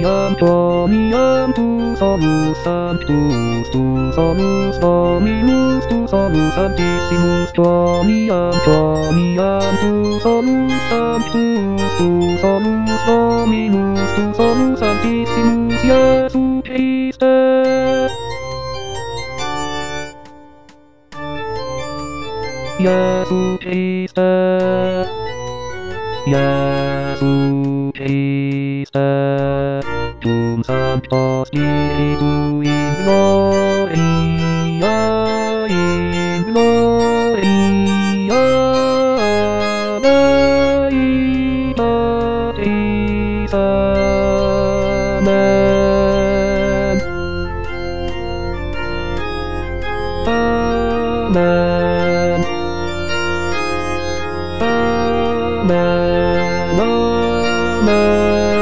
Domian tu solus sanctus tu solus Dominus tu solus Sanctissimus Domian tu solus sanctus tu solus Dominus tu solus Sanctissimus Iesus Christe. Iesus Christe. Iesus Christe. Tum Sancto Spiritu in gloria, in gloria, Deitatis. Amen. Amen. Amen. Amen.